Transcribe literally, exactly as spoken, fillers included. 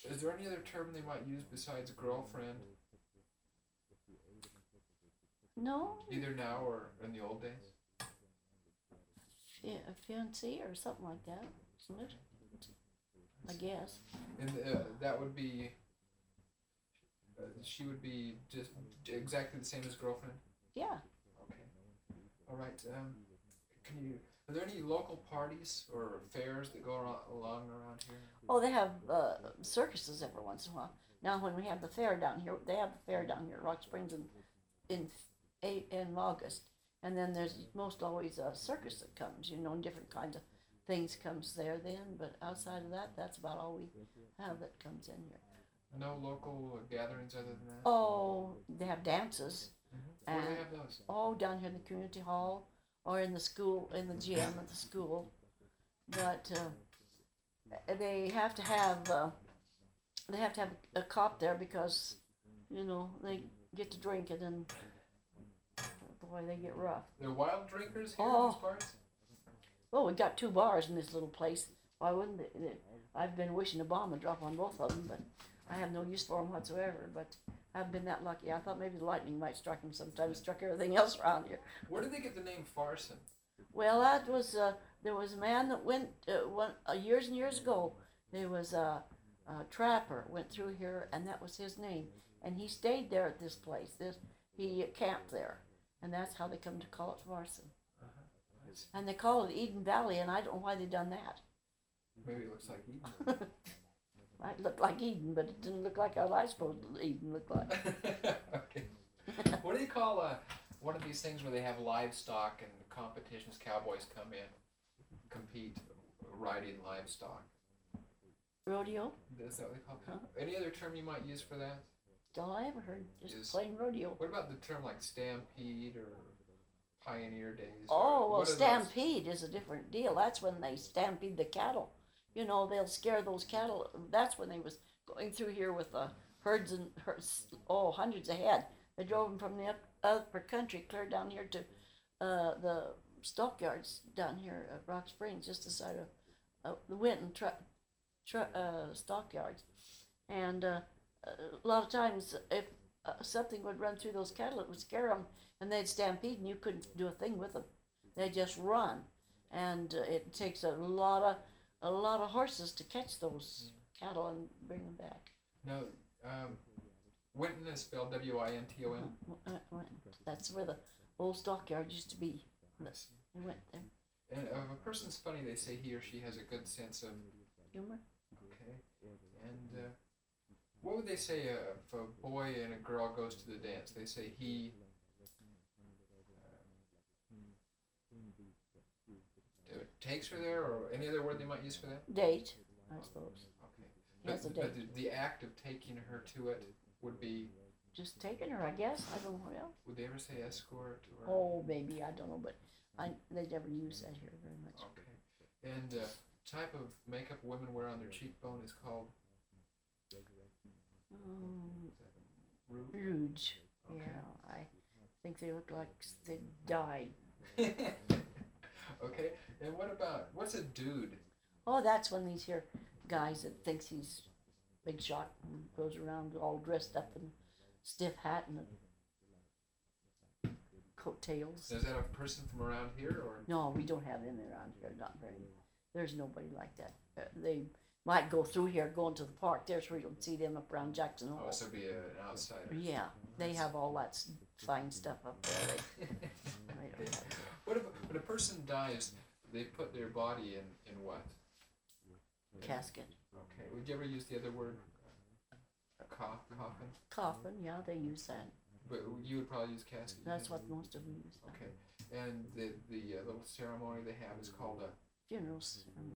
Is there any other term they might use besides girlfriend, No, either now or in the old days? fi- a fiancé or something like that, isn't it? I guess. And uh, that would be, uh, she would be just exactly the same as girlfriend? Yeah. Okay. All right. Um, can you, are there any local parties or fairs that go around, along around here? Oh, they have uh, circuses every once in a while. Now, when we have the fair down here, they have the fair down here at Rock Springs in in eight in August, and then there's most always a circus that comes. You know, and different kinds of things comes there then. But outside of that, that's about all we have that comes in here. No local gatherings other than that? Oh, they have dances. Mm-hmm. Where do they have those? Oh, down here in the community hall or in the school, in the gym at the school. But uh, they have to have uh, they have to have a cop there because, you know, they get to drink it and boy, they get rough. They're wild drinkers here Oh. in these parts? Well, we got two bars in this little place. Why wouldn't they? they- I've been wishing a bomb would drop on both of them, but I have no use for them whatsoever. But I haven't been that lucky. I thought maybe the lightning might strike them sometime. Struck everything else around here. Where did they get the name Farson? Well, that was uh, there was a man that went uh, one, uh, years and years ago. There was a, a trapper went through here, and that was his name. And he stayed there at this place. This he camped there, and that's how they come to call it Farson. Uh-huh. Nice. And they call it Eden Valley, and I don't know why they done that. Maybe it looks like Eden. It looked like Eden, but it didn't look like how I suppose Eden looked like. Okay. What do you call uh, one of these things where they have livestock and competitions? Cowboys come in, compete, riding livestock. Rodeo? Is that what they call it? Huh? Any other term you might use for that? That's all I ever heard. Just Is- plain rodeo. What about the term like stampede or pioneer days? Oh, or well, what are those? stampede is a different deal. That's when they stampede the cattle. You know, they'll scare those cattle. That's when they was going through here with uh, herds and herds, oh, hundreds ahead. They drove them from the up, upper country clear down here to uh, the stockyards down here at Rock Springs, just beside of uh, the Winton truck tr- uh, stockyards. And uh, a lot of times, if uh, something would run through those cattle, it would scare them, and they'd stampede, and you couldn't do a thing with them. They just run, and uh, it takes a lot of a lot of horses to catch those cattle and bring them back. No, um, Winton is spelled W I N T O N. Uh, uh, That's where the old stockyard used to be. Yes. We went there. And if a person's funny, they say he or she has a good sense of Humor. okay. And uh, what would they say uh, if a boy and a girl goes to the dance? They say he. Uh, takes her there, or any other word they might use for that? Date, I suppose. Okay. Yes, But, a but date. the, the act of taking her to it would be. Just taking her, I guess. I don't know. Well, Would they ever say escort or? oh, maybe I don't know, but I they never use that here very much. Okay. And uh, type of makeup women wear on their cheekbone is called Um, rouge. Rouge. Okay. Yeah, I think they look like they died. Okay. And what about what's a dude? Oh, that's one of these here guys that thinks he's big shot and goes around all dressed up in stiff hat and coattails. Is that a person from around here or? No, we don't have them around here. Not very. There's nobody like that. Uh, they might go through here, going to the park. There's where you don't see them up around Jackson Hole. Oh, so be a, an outsider. Yeah, they have all that s- fine stuff up there. They, they don't have it. What if when a person dies, they put their body in in what? Casket. Okay. Would you ever use the other word? Coff, coffin. Coffin, yeah, they use that. But you would probably use casket. That's what most of them use. Okay. And the the uh, little ceremony they have is called a Funerals.